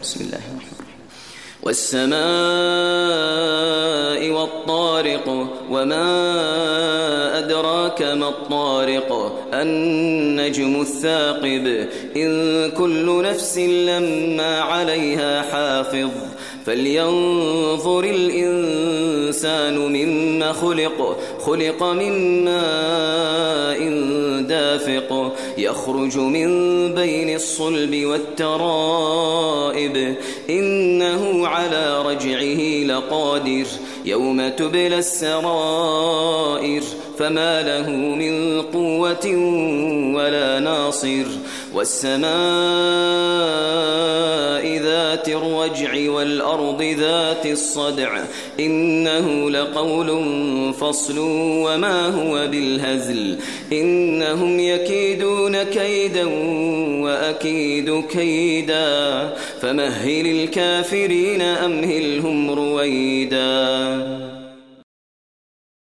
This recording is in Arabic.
بسم الله الرحمن الرحيم. والسماء والطارق وما أدراك ما الطارق النجم الثاقب إن كل نفس لما عليها حافظ فلينظر الإنسان مما خلق من ماء دافق يخرج من بين الصلب والترائب إنه على رجعه لقادر يوم تبلى السرائر فما له من قوة ولا ناصر والسماء ذات الرجع والأرض ذات الصدع إنه لقول فصل وما هو بالهزل إنهم يكيدون كيدا وأكيد كيدا فمهل الكافرين أمهلهم رويدا